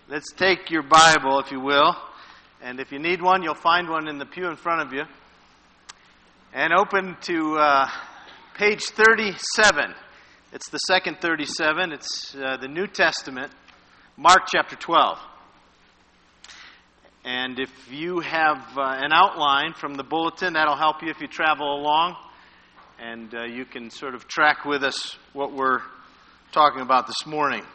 Let's take your Bible, if you will, and if you need one, you'll find one in the pew in front of you, and open to page 37. It's the second 37. It's the New Testament, Mark chapter 12. And if you have an outline from the bulletin, that'll help you if you travel along, and you can sort of track with us what we're talking about this morning.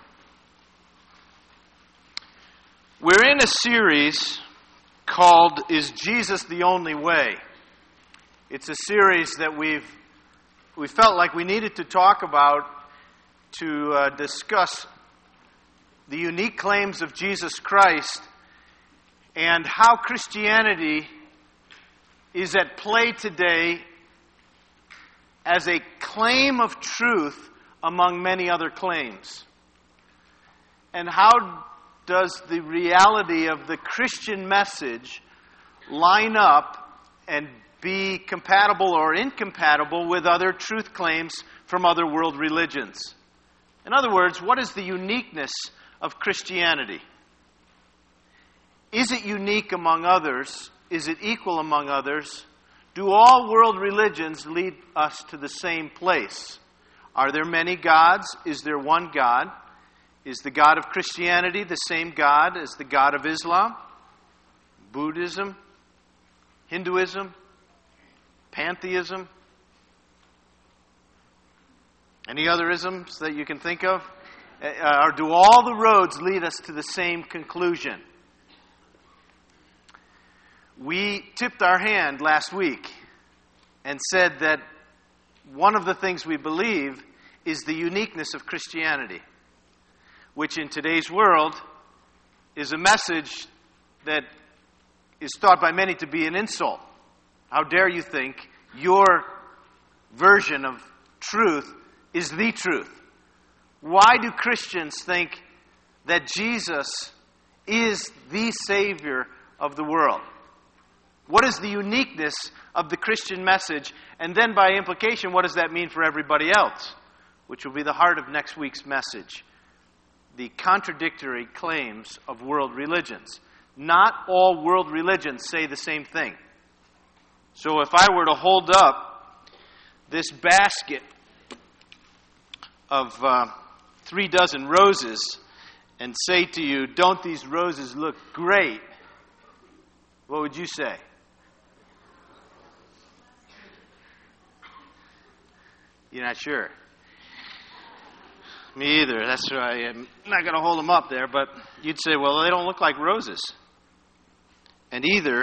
We're in a series called Is Jesus the Only Way? It's a series that we felt like we needed to talk about to discuss the unique claims of Jesus Christ and how Christianity is at play today as a claim of truth among many other claims. And how does the reality of the Christian message line up and be compatible or incompatible with other truth claims from other world religions? In other words, what is the uniqueness of Christianity? Is it unique among others? Is it equal among others? Do all world religions lead us to the same place? Are there many gods? Is there one God? Is the God of Christianity the same God as the God of Islam, Buddhism, Hinduism, pantheism? Any other isms that you can think of? Or do all the roads lead us to the same conclusion? We tipped our hand last week and said that one of the things we believe is the uniqueness of Christianity, which in today's world is a message that is thought by many to be an insult. How dare you think your version of truth is the truth? Why do Christians think that Jesus is the Savior of the world? What is the uniqueness of the Christian message? And then by implication, what does that mean for everybody else? Which will be the heart of next week's message. The contradictory claims of world religions. Not all world religions say the same thing. So if I were to hold up this basket of 3 dozen roses and say to you, don't these roses look great? What would you say? You're not sure? Me either. That's why I'm not going to hold them up there, but you'd say, well, they don't look like roses. And either,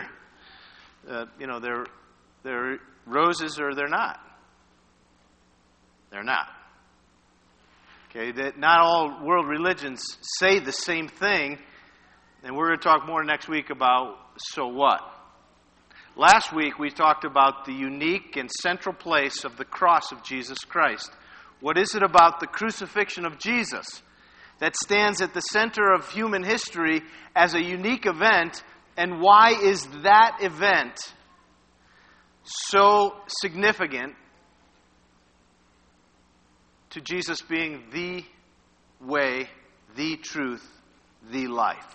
they're roses or they're not. They're not. Okay, that not all world religions say the same thing, and we're going to talk more next week about so what. Last week we talked about the unique and central place of the cross of Jesus Christ. What is it about the crucifixion of Jesus that stands at the center of human history as a unique event, and why is that event so significant to Jesus being the way, the truth, the life?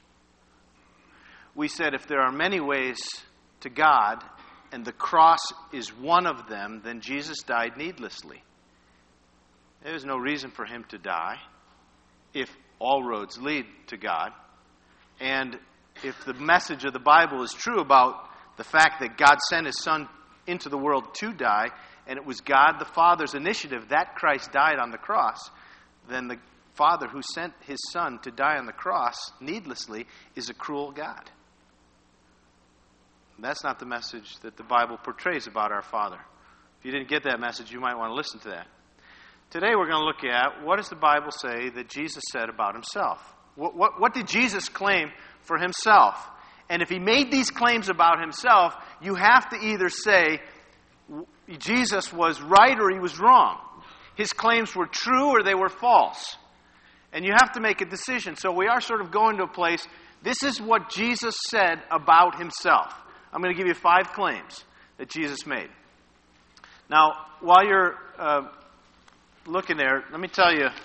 We said if there are many ways to God, and the cross is one of them, then Jesus died needlessly. There is no reason for him to die if all roads lead to God. And if the message of the Bible is true about the fact that God sent his Son into the world to die, and it was God the Father's initiative that Christ died on the cross, then the Father who sent his Son to die on the cross needlessly is a cruel God. That's not the message that the Bible portrays about our Father. If you didn't get that message, you might want to listen to that. Today we're going to look at what does the Bible say that Jesus said about himself? What did Jesus claim for himself? And if he made these claims about himself, you have to either say Jesus was right or he was wrong. His claims were true or they were false. And you have to make a decision. So we are sort of going to a place, this is what Jesus said about himself. I'm going to give you 5 claims that Jesus made. Now, while you're looking there, let me tell you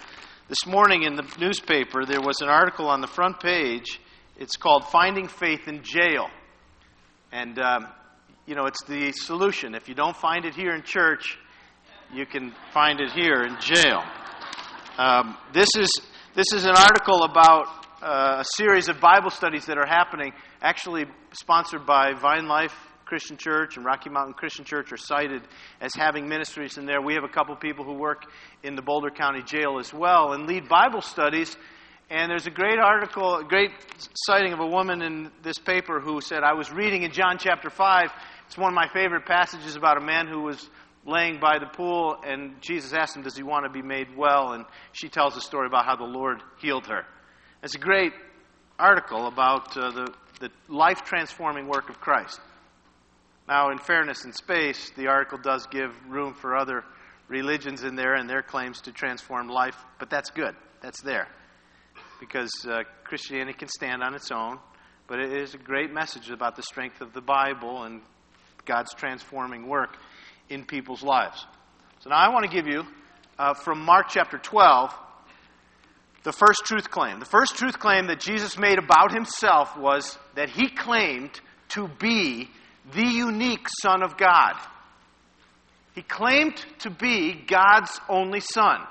This morning in the newspaper, there was an article on the front page. It's called Finding Faith in Jail. And, it's the solution. If you don't find it here in church, you can find it here in jail. This is an article about a series of Bible studies that are happening, actually sponsored by Vine Life Christian Church and Rocky Mountain Christian Church are cited as having ministries in there. We have a couple people who work in the Boulder County Jail as well and lead Bible studies. And there's a great article, a great citing of a woman in this paper who said, I was reading in John chapter 5. It's one of my favorite passages about a man who was laying by the pool, and Jesus asked him, does he want to be made well? And she tells a story about how the Lord healed her. It's a great article about the life-transforming work of Christ. Now, in fairness and space, the article does give room for other religions in there and their claims to transform life, but that's good. That's there. Because Christianity can stand on its own, but it is a great message about the strength of the Bible and God's transforming work in people's lives. So now I want to give you, from Mark chapter 12, the first truth claim. The first truth claim that Jesus made about himself was that he claimed to be the unique Son of God. He claimed to be God's only Son.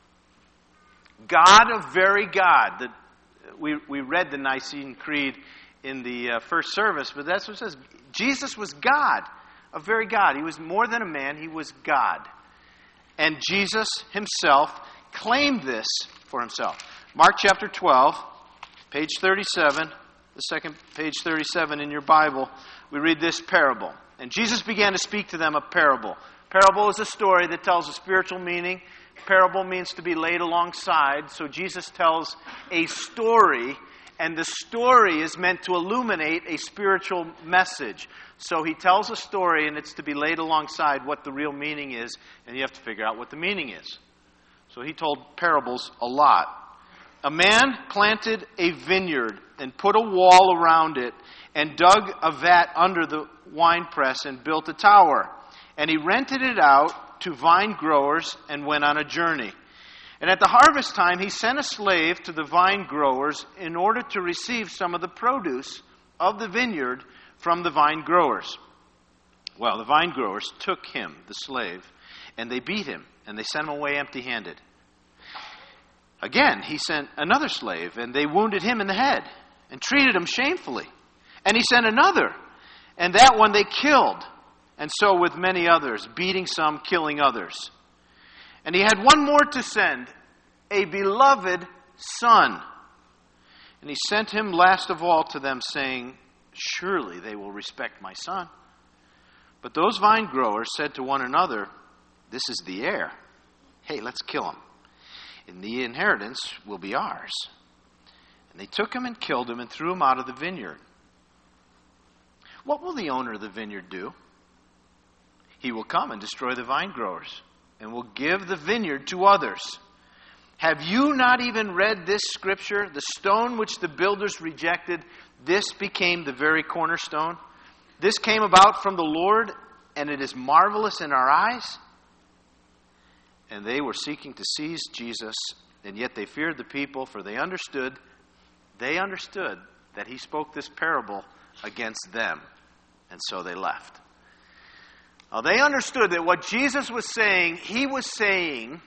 God of very God. We read the Nicene Creed in the first service, but that's what it says. Jesus was God, a very God. He was more than a man, he was God. And Jesus himself claimed this for himself. Mark chapter 12, page 37, the second page 37 in your Bible, we read this parable. And Jesus began to speak to them a parable. Parable is a story that tells a spiritual meaning. Parable means to be laid alongside. So Jesus tells a story, and the story is meant to illuminate a spiritual message. So he tells a story, and it's to be laid alongside what the real meaning is, and you have to figure out what the meaning is. So he told parables a lot. A man planted a vineyard and put a wall around it and dug a vat under the winepress and built a tower. And he rented it out to vine growers and went on a journey. And at the harvest time, he sent a slave to the vine growers in order to receive some of the produce of the vineyard from the vine growers. Well, the vine growers took him, the slave, and they beat him, and they sent him away empty-handed. Again, he sent another slave, and they wounded him in the head and treated him shamefully. And he sent another, and that one they killed. And so with many others, beating some, killing others. And he had one more to send, a beloved son. And he sent him last of all to them, saying, surely they will respect my son. But those vine growers said to one another, this is the heir. Hey, let's kill him. And the inheritance will be ours. And they took him and killed him and threw him out of the vineyard. What will the owner of the vineyard do? He will come and destroy the vine growers and will give the vineyard to others. Have you not even read this scripture? The stone which the builders rejected, this became the very cornerstone. This came about from the Lord, and it is marvelous in our eyes. And they were seeking to seize Jesus, and yet they feared the people, for they understood that he spoke this parable against them. And so they left. Now, they understood that what Jesus was saying, he was saying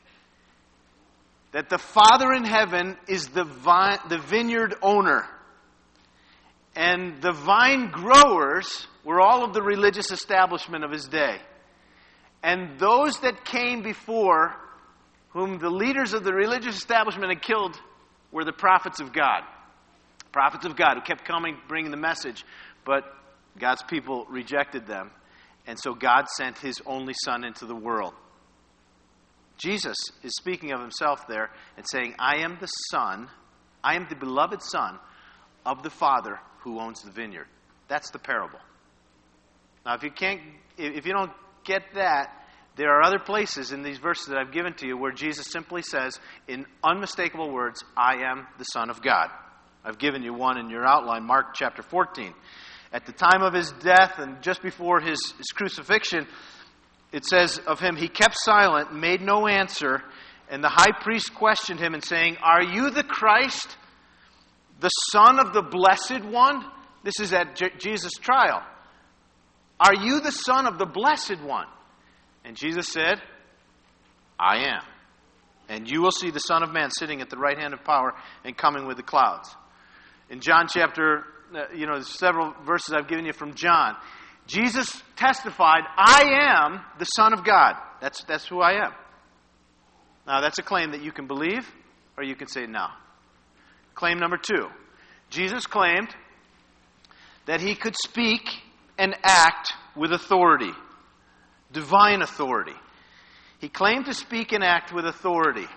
that the Father in heaven is the vineyard owner. And the vine growers were all of the religious establishment of his day. And those that came before, whom the leaders of the religious establishment had killed, were the prophets of God. Prophets of God who kept coming, bringing the message. But God's people rejected them. And so God sent his only Son into the world. Jesus is speaking of himself there and saying, I am the Son, I am the beloved Son of the Father who owns the vineyard. That's the parable. Now, if you don't get that, there are other places in these verses that I've given to you where Jesus simply says, in unmistakable words, I am the Son of God. I've given you one in your outline, Mark chapter 14. At the time of his death and just before his crucifixion, it says of him, he kept silent, made no answer, And the high priest questioned him and saying, "Are you the Christ, the Son of the Blessed One?" This is at Jesus' trial. "Are you the Son of the Blessed One?" And Jesus said, "I am. And you will see the Son of Man sitting at the right hand of power and coming with the clouds." In John chapter, several verses I've given you from John, Jesus testified, "I am the Son of God." That's who I am. Now, that's a claim that you can believe, or you can say no. Claim number 2. Jesus claimed that he could speak and act with authority, divine authority. He claimed to speak and act with authority.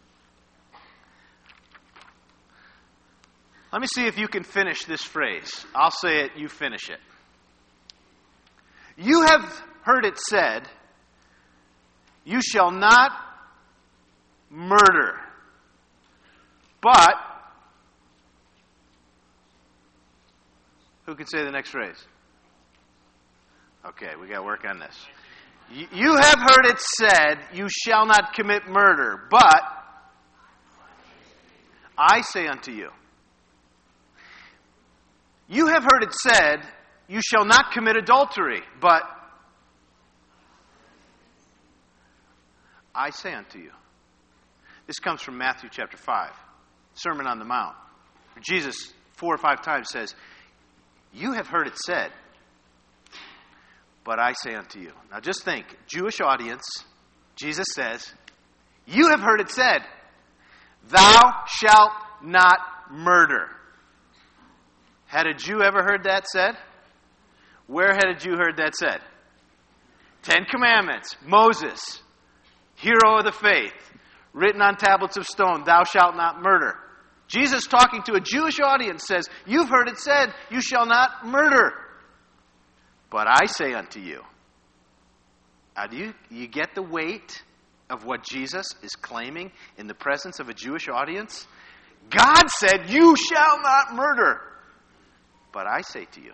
Let me see if you can finish this phrase. I'll say it, you finish it. You have heard it said, "You shall not murder." But, who can say the next phrase? Okay, we got to work on this. You have heard it said, "You shall not commit murder." But, I say unto you. You have heard it said, "You shall not commit adultery." But, I say unto you. This comes from Matthew chapter 5, Sermon on the Mount. Jesus 4 or 5 times says, "You have heard it said, but I say unto you." Now just think, Jewish audience, Jesus says, "You have heard it said, thou shalt not murder." Had a Jew ever heard that said? Where had a Jew heard that said? 10 Commandments, Moses, hero of the faith, written on tablets of stone, "Thou shalt not murder." Jesus, talking to a Jewish audience, says, "You've heard it said, you shall not murder. But I say unto you." Now, do you get the weight of what Jesus is claiming in the presence of a Jewish audience? God said, "You shall not murder. But I say to you."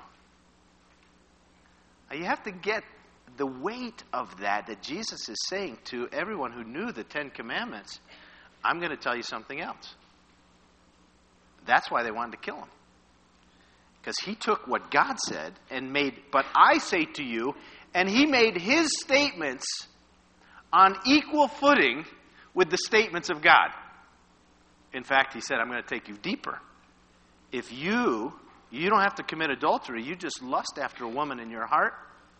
Now, you have to get the weight of that Jesus is saying to everyone who knew the 10 Commandments. I'm going to tell you something else. That's why they wanted to kill him. Because he took what God said and made, "But I say to you," and he made his statements on equal footing with the statements of God. In fact, he said, "I'm going to take you deeper. If you don't have to commit adultery, you just lust after a woman in your heart,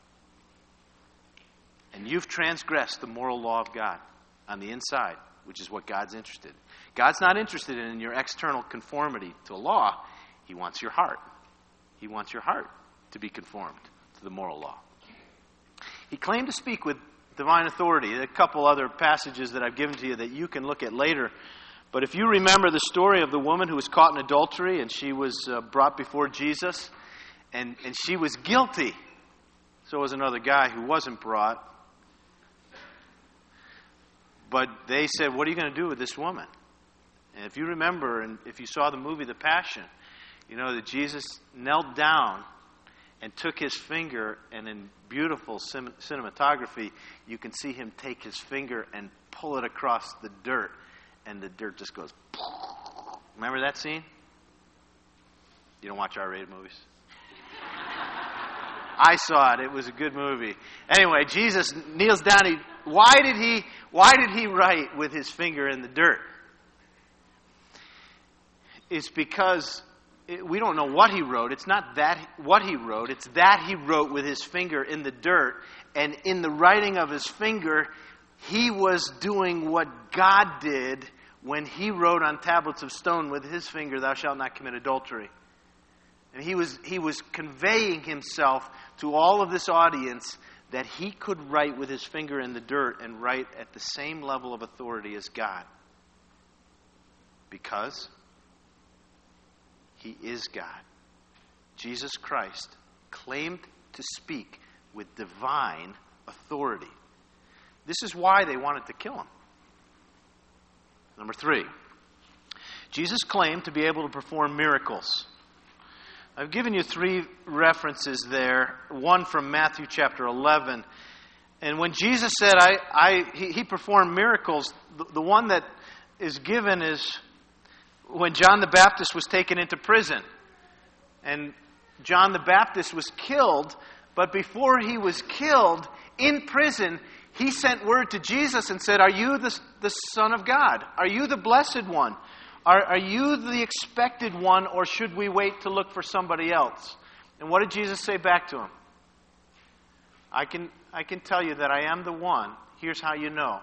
and you've transgressed the moral law of God on the inside, which is what God's interested in. God's not interested in your external conformity to law. He wants your heart. He wants your heart to be conformed to the moral law." He claimed to speak with divine authority. A couple other passages that I've given to you that you can look at later. But if you remember the story of the woman who was caught in adultery, and she was brought before Jesus, and she was guilty. So was another guy who wasn't brought. But they said, "What are you going to do with this woman?" And if you remember, and if you saw the movie The Passion, you know that Jesus knelt down and took his finger, and in beautiful cinematography, you can see him take his finger and pull it across the dirt, and the dirt just goes. Remember that scene? You don't watch R-rated movies? I saw it. It was a good movie. Anyway, Jesus kneels down. Why did he write with his finger in the dirt? It's because we don't know what he wrote. It's not that what he wrote. It's that he wrote with his finger in the dirt. And in the writing of his finger, he was doing what God did when he wrote on tablets of stone with his finger, "Thou shalt not commit adultery." And he was conveying himself to all of this audience that he could write with his finger in the dirt and write at the same level of authority as God. Because he is God. Jesus Christ claimed to speak with divine authority. This is why they wanted to kill him. Number 3, Jesus claimed to be able to perform miracles. I've given you 3 references there. One from Matthew chapter 11. And when Jesus said, he performed miracles, the one that is given is when John the Baptist was taken into prison. And John the Baptist was killed, but before he was killed, in prison, he sent word to Jesus and said, "Are you the Son of God? Are you the Blessed One? Are you the expected one, or should we wait to look for somebody else?" And what did Jesus say back to him? I can tell you that I am the one. Here's how you know.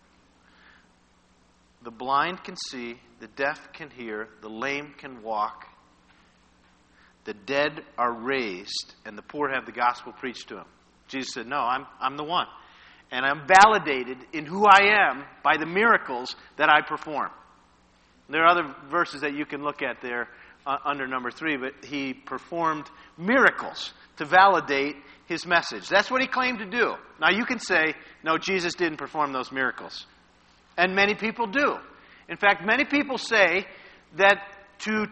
The blind can see, the deaf can hear, the lame can walk, the dead are raised, and the poor have the gospel preached to them. Jesus said, "No, I'm the one. And I'm validated in who I am by the miracles that I perform." There are other verses that you can look at there under number 3, but he performed miracles to validate his message. That's what he claimed to do. Now you can say, no, Jesus didn't perform those miracles. And many people do. In fact, many people say that to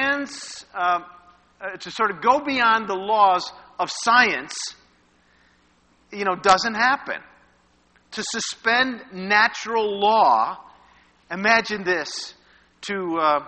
sort of go beyond the laws of science, doesn't happen. To suspend natural law, imagine this, to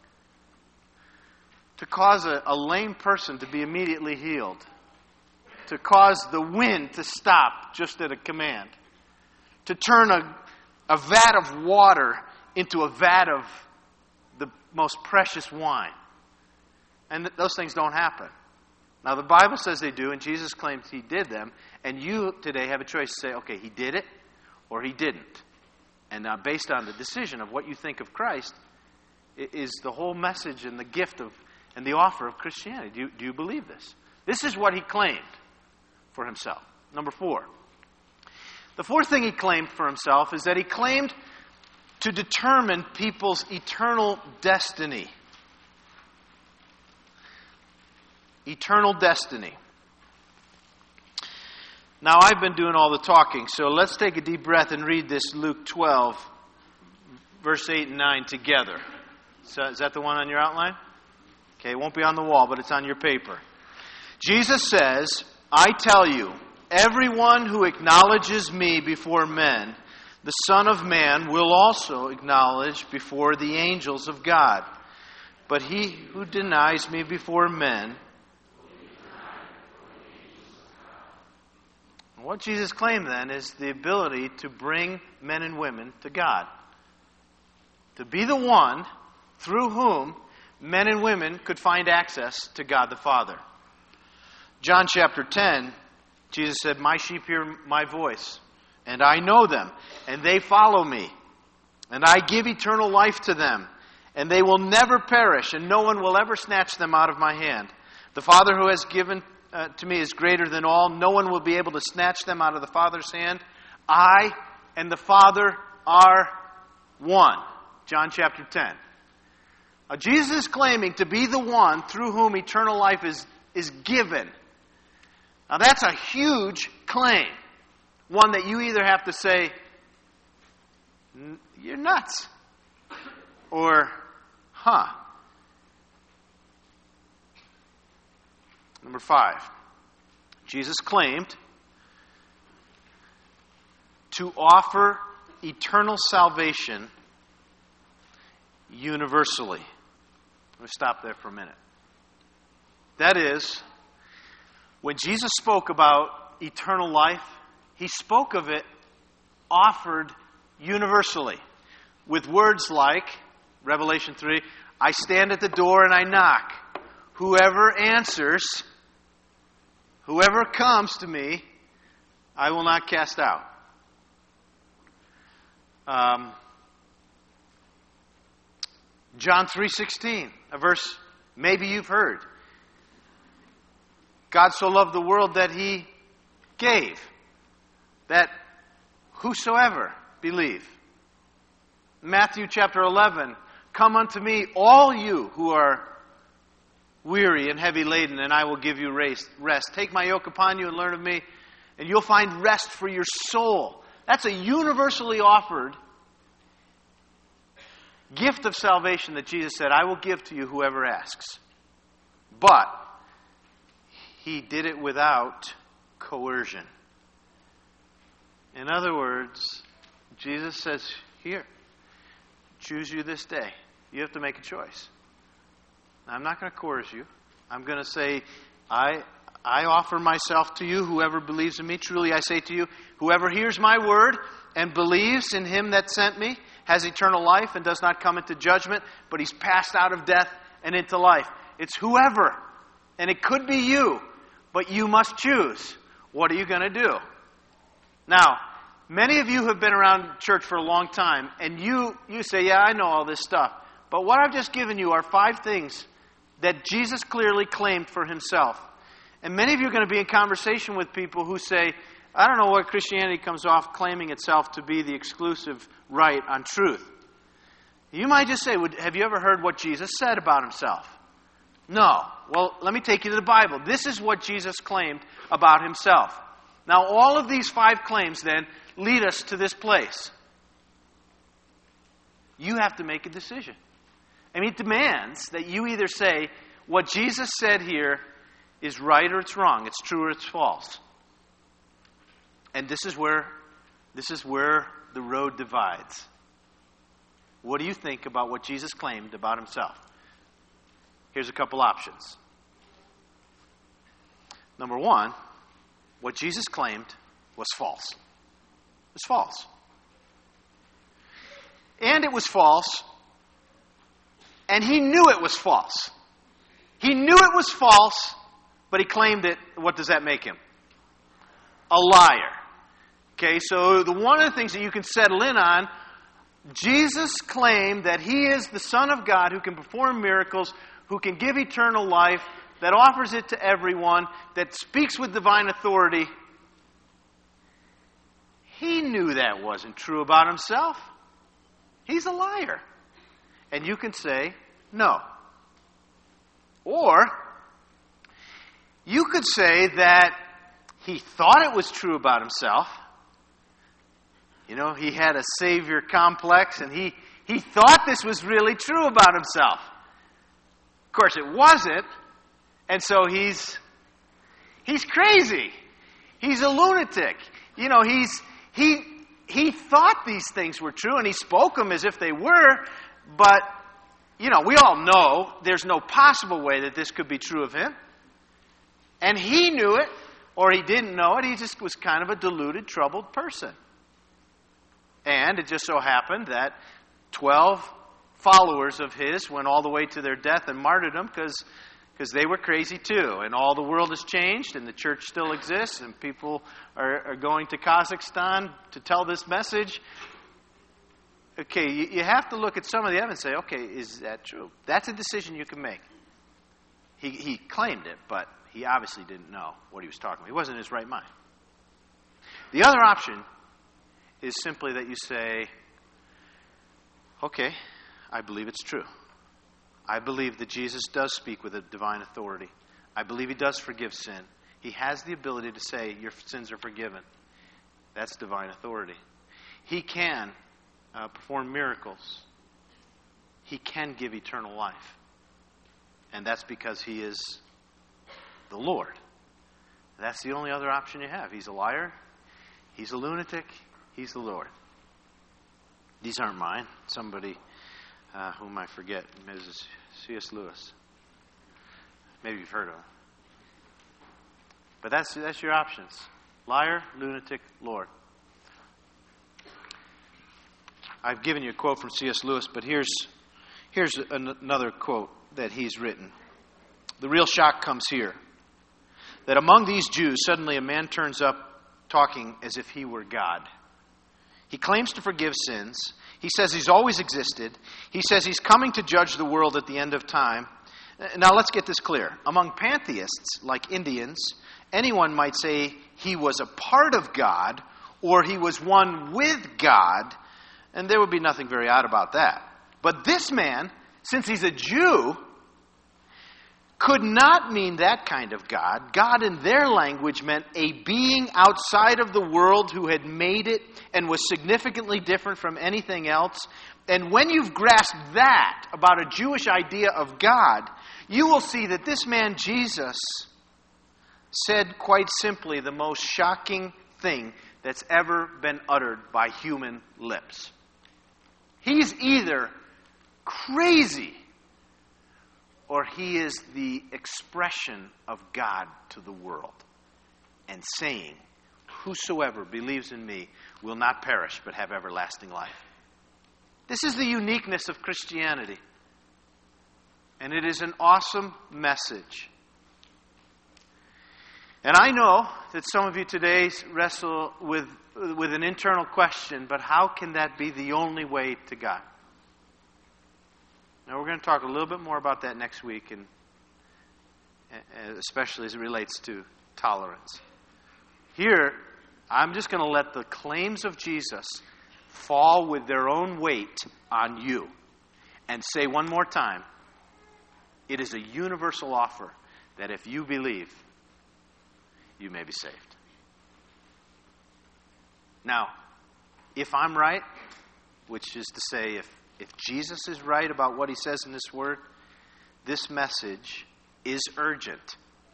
cause a lame person to be immediately healed, to cause the wind to stop just at a command, to turn a vat of water into a vat of the most precious wine. And those things don't happen. Now, the Bible says they do, and Jesus claims he did them, and you today have a choice to say, okay, he did it, or he didn't. And now, based on the decision of what you think of Christ, is the whole message and the gift and the offer of Christianity. Do you believe this? This is what he claimed for himself. Number 4. The fourth thing he claimed for himself is that he claimed to determine people's eternal destiny. Eternal destiny. Now, I've been doing all the talking, so let's take a deep breath and read this Luke 12, verse 8 and 9 together. So, is that the one on your outline? Okay, it won't be on the wall, but it's on your paper. Jesus says, "I tell you, everyone who acknowledges me before men, the Son of Man will also acknowledge before the angels of God. But he who denies me before men..." What Jesus claimed then is the ability to bring men and women to God. To be the one through whom men and women could find access to God the Father. John chapter 10, Jesus said, "My sheep hear my voice, and I know them, and they follow me. And I give eternal life to them, and they will never perish, and no one will ever snatch them out of my hand. The Father who has given to me is greater than all. No one will be able to snatch them out of the Father's hand. I and the Father are one." John chapter 10. Now, Jesus is claiming to be the one through whom eternal life is given. Now, that's a huge claim. One that you either have to say, "You're nuts," or, "Huh." Number 5. Jesus claimed to offer eternal salvation universally. Let me stop there for a minute. That is, when Jesus spoke about eternal life, he spoke of it offered universally with words like, Revelation 3, "I stand at the door and I knock. Whoever answers, whoever comes to me, I will not cast out." John 3:16, a verse maybe you've heard. God so loved the world that he gave, that whosoever believe. Matthew chapter 11, "Come unto me, all you who are weary and heavy laden, and I will give you rest. Take my yoke upon you and learn of me, and you'll find rest for your soul." That's a universally offered gift of salvation that Jesus said, "I will give to you whoever asks." But he did it without coercion. In other words, Jesus says, here, choose you this day. You have to make a choice. Now, I'm not going to coerce you. I'm going to say, I offer myself to you, whoever believes in me. Truly I say to you, whoever hears my word and believes in him that sent me has eternal life and does not come into judgment, but he's passed out of death and into life. It's whoever. And it could be you, but you must choose. What are you going to do? Now, many of you have been around church for a long time, and you say, yeah, I know all this stuff. But what I've just given you are 5 things that Jesus clearly claimed for himself. And many of you are going to be in conversation with people who say, I don't know what Christianity comes off claiming itself to be the exclusive right on truth. You might just say, have you ever heard what Jesus said about himself? No. Well, let me take you to the Bible. This is what Jesus claimed about himself. Now, all of these 5 claims, then, lead us to this place. You have to make a decision. I mean, it demands that you either say, what Jesus said here is right or it's wrong. It's true or it's false. And this is where the road divides. What do you think about what Jesus claimed about himself? Here's a couple options. Number 1, what Jesus claimed was false. It was false. And it was false, and he knew it was false. He knew it was false, but he claimed it. What does that make him? A liar. Okay, so one of the things that you can settle in on, Jesus claimed that he is the Son of God who can perform miracles, who can give eternal life, that offers it to everyone, that speaks with divine authority. He knew that wasn't true about himself. He's a liar. And you can say, no. Or, you could say that he thought it was true about himself. You know, he had a savior complex, and he thought this was really true about himself. Of course, it wasn't. And so he's crazy. He's a lunatic. You know, he thought these things were true, and he spoke them as if they were, but, you know, we all know there's no possible way that this could be true of him. And he knew it, or he didn't know it. He just was kind of a deluded, troubled person. And it just so happened that 12 followers of his went all the way to their death and martyrdom because they were crazy too. And all the world has changed, and the church still exists, and people are going to Kazakhstan to tell this message. Okay, you have to look at some of the evidence and say, okay, is that true? That's a decision you can make. He claimed it, but he obviously didn't know what he was talking about. He wasn't in his right mind. The other option is simply that you say, okay, I believe it's true. I believe that Jesus does speak with a divine authority. I believe he does forgive sin. He has the ability to say, your sins are forgiven. That's divine authority. He can perform miracles. He can give eternal life. And that's because he is the Lord. That's the only other option you have. He's a liar. He's a lunatic. He's the Lord. These aren't mine. Somebody whom I forget, Mrs. C.S. Lewis. Maybe you've heard of him. But that's your options. Liar, lunatic, Lord. I've given you a quote from C.S. Lewis, but here's another quote that he's written. The real shock comes here. That among these Jews, suddenly a man turns up talking as if he were God. He claims to forgive sins. He says he's always existed. He says he's coming to judge the world at the end of time. Now let's get this clear. Among pantheists, like Indians, anyone might say he was a part of God or he was one with God, and there would be nothing very odd about that. But this man, since he's a Jew, could not mean that kind of God. God in their language meant a being outside of the world who had made it and was significantly different from anything else. And when you've grasped that about a Jewish idea of God, you will see that this man Jesus said quite simply the most shocking thing that's ever been uttered by human lips. He's either crazy or he is the expression of God to the world and saying, "Whosoever believes in me will not perish but have everlasting life." This is the uniqueness of Christianity. And it is an awesome message. And I know that some of you today wrestle with an internal question, but how can that be the only way to God? Now, we're going to talk a little bit more about that next week, and especially as it relates to tolerance. Here, I'm just going to let the claims of Jesus fall with their own weight on you and say one more time, it is a universal offer that if you believe, you may be saved. Now, if I'm right, which is to say if Jesus is right about what he says in this word, this message is urgent.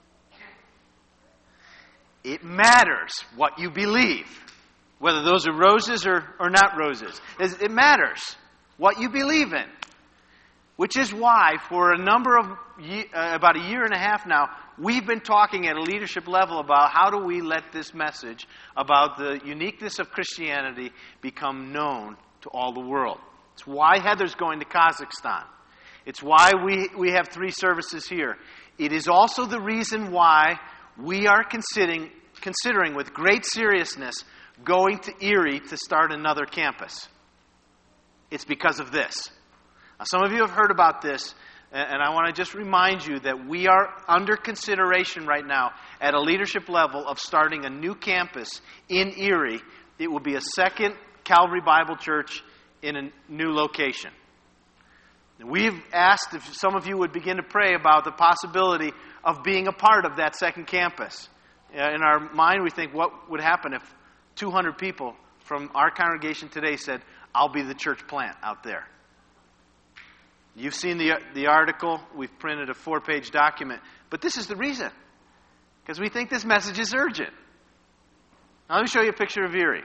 It matters what you believe, whether those are roses or not roses. It matters what you believe in, which is why for about a year and a half now, we've been talking at a leadership level about how do we let this message about the uniqueness of Christianity become known to all the world. It's why Heather's going to Kazakhstan. It's why we have 3 services here. It is also the reason why we are considering with great seriousness going to Erie to start another campus. It's because of this. Now, some of you have heard about this, and I want to just remind you that we are under consideration right now at a leadership level of starting a new campus in Erie. It will be a second Calvary Bible Church in a new location. We've asked if some of you would begin to pray about the possibility of being a part of that second campus. In our mind, we think, what would happen if 200 people from our congregation today said, "I'll be the church plant out there"? You've seen the article. We've printed a 4-page document. But this is the reason. Because we think this message is urgent. Now, let me show you a picture of Erie.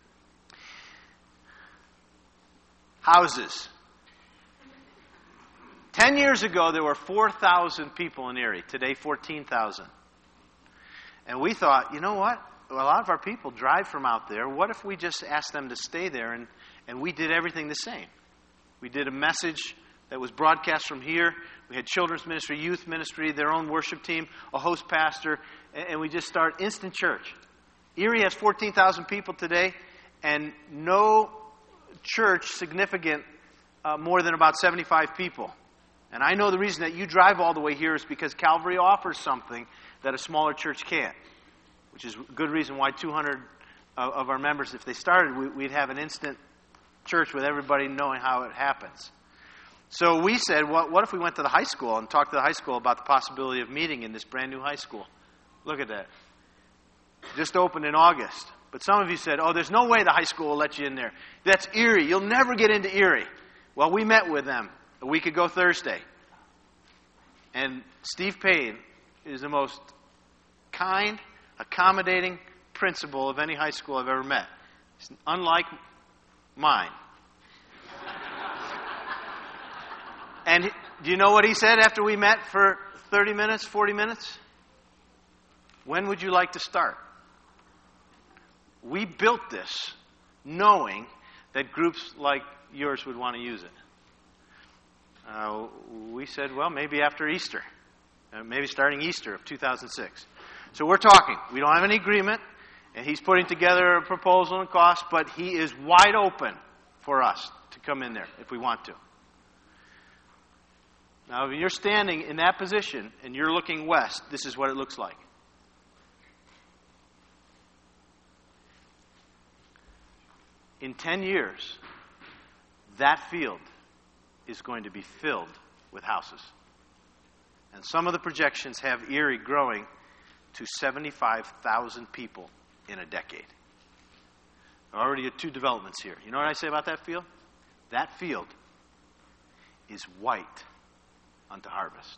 Houses. 10 years ago, there were 4,000 people in Erie. Today, 14,000. And we thought, you know what? A lot of our people drive from out there. What if we just asked them to stay there and we did everything the same? We did a message that was broadcast from here. We had children's ministry, youth ministry, their own worship team, a host pastor, and we just start instant church. Erie has 14,000 people today, and no church significant more than about 75 people. And I know the reason that you drive all the way here is because Calvary offers something that a smaller church can't, which is a good reason why 200 of our members, if they started, we'd have an instant church with everybody knowing how it happens. So we said, what if we went to the high school and talked to the high school about the possibility of meeting in this brand new high school? Look at that. Just opened in August. But some of you said, there's no way the high school will let you in there. That's Erie. You'll never get into Erie. Well, we met with them a week ago Thursday. And Steve Payne is the most kind, accommodating principal of any high school I've ever met. It's unlike mine. And do you know what he said after we met for 30 minutes, 40 minutes? When would you like to start? We built this knowing that groups like yours would want to use it. We said, well, maybe after Easter. Maybe starting Easter of 2006. So we're talking. We don't have any agreement. And he's putting together a proposal and cost, but he is wide open for us to come in there if we want to. Now, if you're standing in that position and you're looking west, this is what it looks like. In 10 years, that field is going to be filled with houses. And some of the projections have Erie growing to 75,000 people in a decade. There are already 2 developments here. You know what I say about that field? That field is white unto harvest.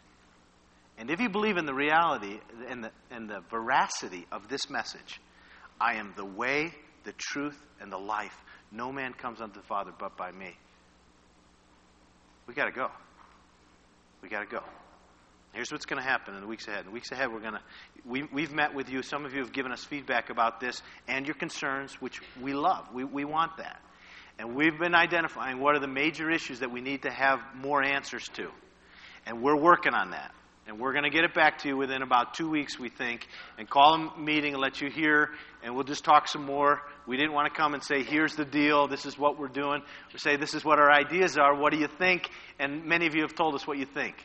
And if you believe in the reality and the veracity of this message, I am the way, the truth, and the life. No man comes unto the Father but by me. We got to go. We got to go. Here's what's going to happen in the weeks ahead. In the weeks ahead, we've met with you. Some of you have given us feedback about this and your concerns, which we love. We want that. And we've been identifying what are the major issues that we need to have more answers to. And we're working on that. And we're going to get it back to you within about 2 weeks, we think, and call a meeting and let you hear, and we'll just talk some more. We didn't want to come and say, here's the deal, this is what we're doing. We say, this is what our ideas are, what do you think? And many of you have told us what you think.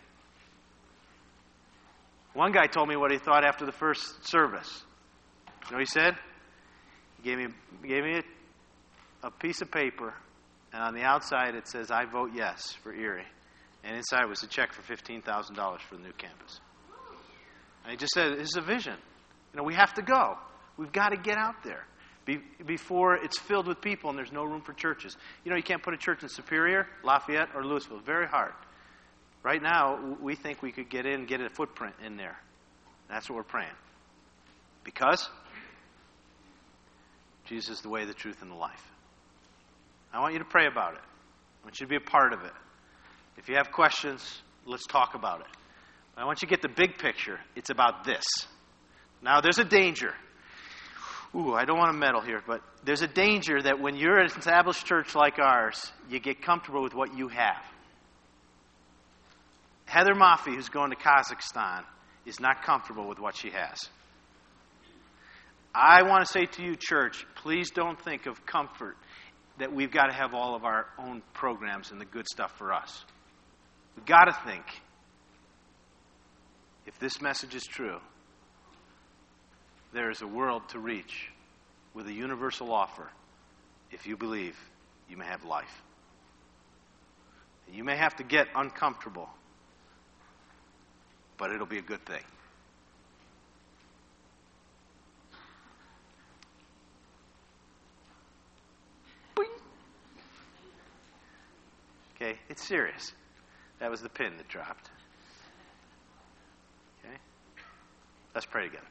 One guy told me what he thought after the first service. You know what he said? He gave me a piece of paper, and on the outside it says, I vote yes for Erie. And inside was a check for $15,000 for the new campus. And he just said, this is a vision. We have to go. We've got to get out there before it's filled with people and there's no room for churches. You can't put a church in Superior, Lafayette, or Louisville. Very hard. Right now, we think we could get a footprint in there. That's what we're praying. Because Jesus is the way, the truth, and the life. I want you to pray about it. I want you to be a part of it. If you have questions, let's talk about it. I want you to get the big picture. It's about this. Now, there's a danger. I don't want to meddle here, but there's a danger that when you're an established church like ours, you get comfortable with what you have. Heather Mafi, who's going to Kazakhstan, is not comfortable with what she has. I want to say to you, church, please don't think of comfort that we've got to have all of our own programs and the good stuff for us. We've got to think, if this message is true, there is a world to reach with a universal offer. If you believe, you may have life. And you may have to get uncomfortable, but it'll be a good thing. Okay, it's serious. That was the pin that dropped. Okay? Let's pray together.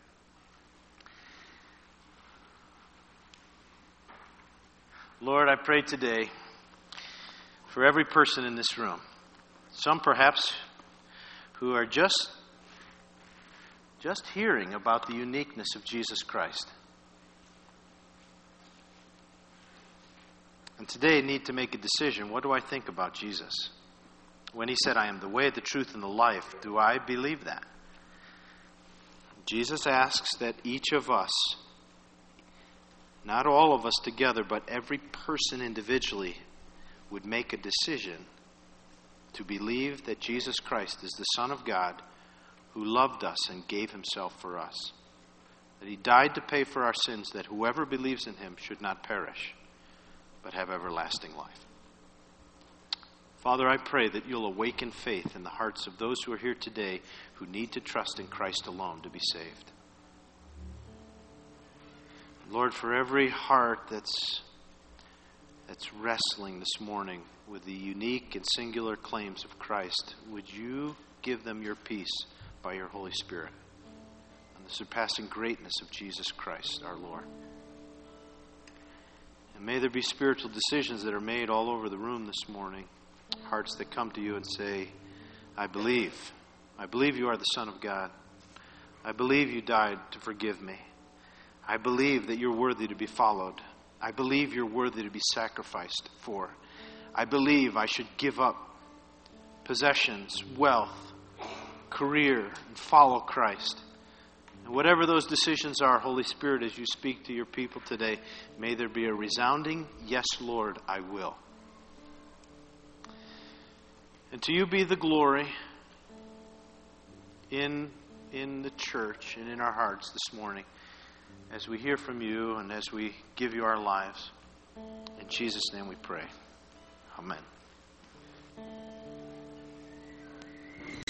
Lord, I pray today for every person in this room. Some perhaps who are just hearing about the uniqueness of Jesus Christ. And today need to make a decision. What do I think about Jesus? When he said, I am the way, the truth, and the life, do I believe that? Jesus asks that each of us, not all of us together, but every person individually, would make a decision to believe that Jesus Christ is the Son of God who loved us and gave himself for us. That he died to pay for our sins, that whoever believes in him should not perish, but have everlasting life. Father, I pray that you'll awaken faith in the hearts of those who are here today who need to trust in Christ alone to be saved. Lord, for every heart that's wrestling this morning with the unique and singular claims of Christ, would you give them your peace by your Holy Spirit and the surpassing greatness of Jesus Christ, our Lord. And may there be spiritual decisions that are made all over the room this morning. Hearts that come to you and say, I believe. I believe you are the Son of God. I believe you died to forgive me. I believe that you're worthy to be followed. I believe you're worthy to be sacrificed for. I believe I should give up possessions, wealth, career, and follow Christ. And whatever those decisions are, Holy Spirit, as you speak to your people today, may there be a resounding, yes, Lord, I will. And to you be the glory in the church and in our hearts this morning as we hear from you and as we give you our lives. In Jesus' name we pray. Amen.